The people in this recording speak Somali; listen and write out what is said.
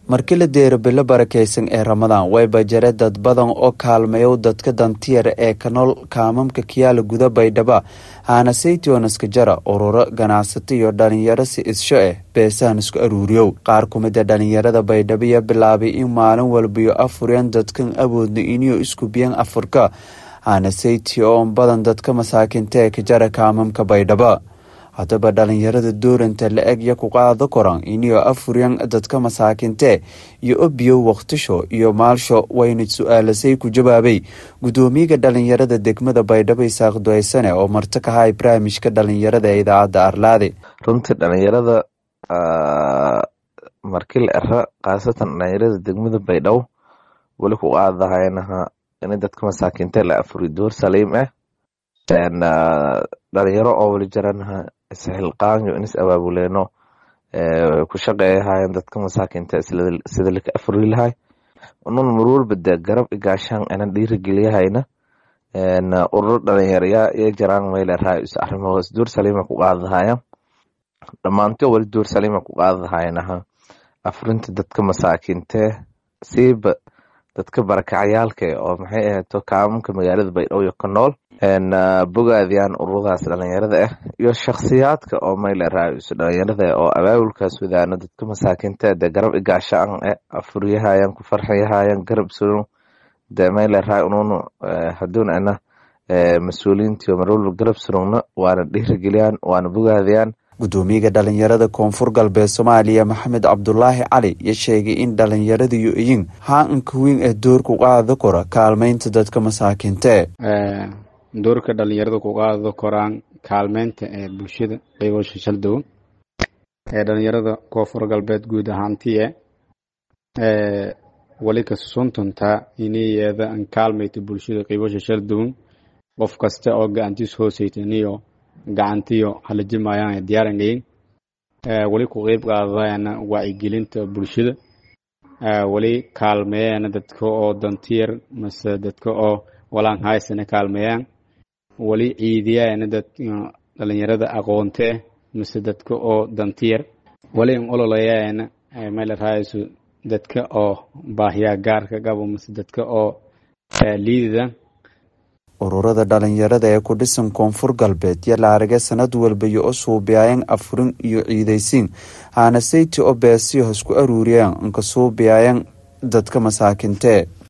markii la deero bilo barakeysan ee Ramadaan way bajare dad badan oo kaalmeeyo dadka dantiyar ee kanool kaamamka kiyaala guda Baydhabo aana saytoonaska jara ururo ganacsato iyo dhalinyaro si isho beesaan isku aruuriyo qaar kumida dhalinyarada Baydhabo bilaabay in maalin walba afuriyaan dadkan awoodna inuu isku biyaan afurka aana saytoo badan dadka masaakinta ee ka jara kaamamka Baydhabo hadaba dhalinyarada dooranta la eg ku qaado koran inuu afuriyaan dadka masaakinta iyo obiyo waqtisho iyo maalsho wayna su'aalasay ku jawaabay gudoomiyaha dhalinyarada degmada Baydhabo Isaaq Doysane oo martaka hay barnaamijka dhalinyarada ee idaacada Arlaade runtii dhalinyarada markii la ara qaasatan dhalinyarada degmada Baydhabo wali ku qaadahaynaha in dadka masaakinta la afuri door saliim dhalinyaro oo wali jaranaha isxilqaan iyo inis abaabuleeno ku shaqeeyaan dadka masaakinta sida la afuri lahay unan marwal bada garab igaashan ana dhiirigeliyahayna urur dhalinyaro ee jaraan meel raay is arrimo door saliima ku qaadahayaan dhamaantood wali door saliima ku qaadahayna afurinta dadka masaakinta siiba dadka barakacayaalka oo maxay ahaato kaamamka magaalada Baydhabo iyo kanool bogaadiyaan ururadaas dhalinyarada iyo shakhsiyaadka oo meel raayis dhalinyarada oo abaabulkaas wadaana dadka masaakinta garab igaashan afuriyahayaan ku farxiyahayaan garab soo meel raay unuun hadoon ana mas'uuliyiinta marwal garab surugna waana dhiirigeliyaan waana bogaadiyaan gudoomiyaha dhalinyarada Koonfur Galbeed Soomaaliya Maxamed Cabdullaahi Cali sheegay in dhalinyaradu yihiin haanka weyn ee doorka qaado kora kaalmeynta dadka masaakinta doorka dhalinyarada ku qaado koraan kaalmeynta ee bulshada qaybasho shaldow ee dhalinyarada Koonfur Galbeed guud ahaantii wali ka suntunta inayada an kaalmeeyto bulshada qaybasho shaldow qof kasta oo gacantiis hooseytaniyo gacantiyo hala jimayaan diyaaranayeen wali ku qayb qaadayana wacyigelinta bulshada wali kaalmeeyana dadka oo dantiyar mase dadka oo walaan haysana kaalmeeyaan wali ciidiyana dadka dhalinyarada aqoonta mase dadka oo dantiyar wali ololayana meel raayso dadka oo baahiya gaarka qabo mase dadka oo liidida ururada dhalinyarada ee ku dhisan Koonfur Galbeed la aragay sanad walba iyo suubiyayn afurin iyo ciidaysiin aana sayti oo beesiyo isku aruuriyaan ka suubiyayn dadka masaakinta